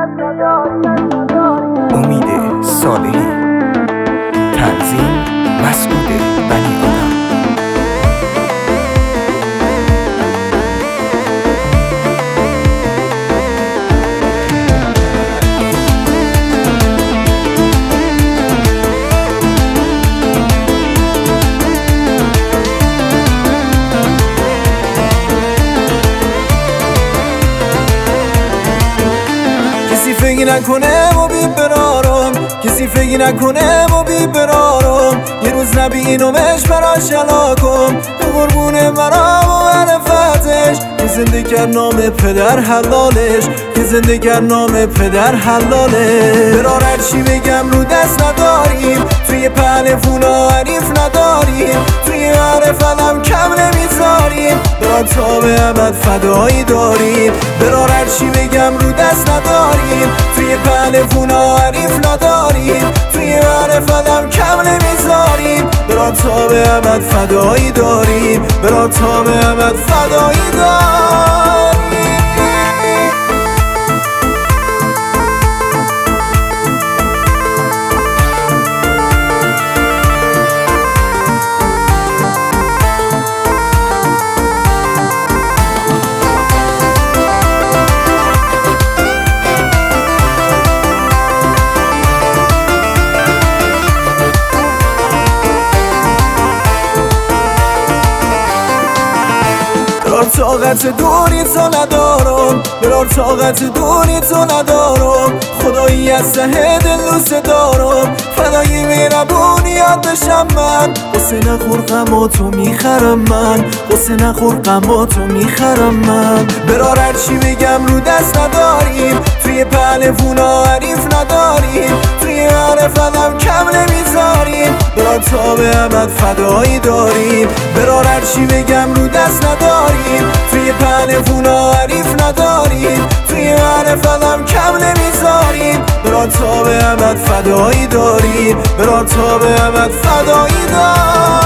امید صالحی، تنظیم مسعود بنی آدم. کسی فکر نکنه ما بی برارم، کسی فکر نکنه ما بی برارم. یه روز نبینمش براش علاکم، به قربون مرام و عرفتش. که زنده کرد نام پدر حلالش، که زنده کرد نام پدر حلالش. برار هرچی بگم رو دست نداریم، توی پهلوونا حریف نداریم، توی معرفتم کم نمیذاریم. برار تا به ابد فدایی داریم، برار هرچی بگم رو دست نداریم، توی پهلوونا حریف نداریم، توی معرفتم کم نمیذاریم. برار تا به ابد فدایی داریم، برار تا به ابد فدایی داریم. برار طاقت دوری تو ندارم، برار طاقت دوری تو ندارم. خدایی از ته دل دوست دارم، فدایی مهربونی یاد بشم من. قصه نخور غماتو میخرم من، قصه نخور غماتو میخرم من. برار هرچی بگم رو دست نداریم، توی پهلوونا حریف نداریم، توی معرفتم کم نمیذاریم. برار تا به ابد فدایی داریم، برار هرچی بگم رو دست نداریم، توی پهلوونا حریف نداریم، توی معرفتم کم نمیذاریم. برار تا به ابد فدایی داریم، برار تا به ابد فدایی داریم.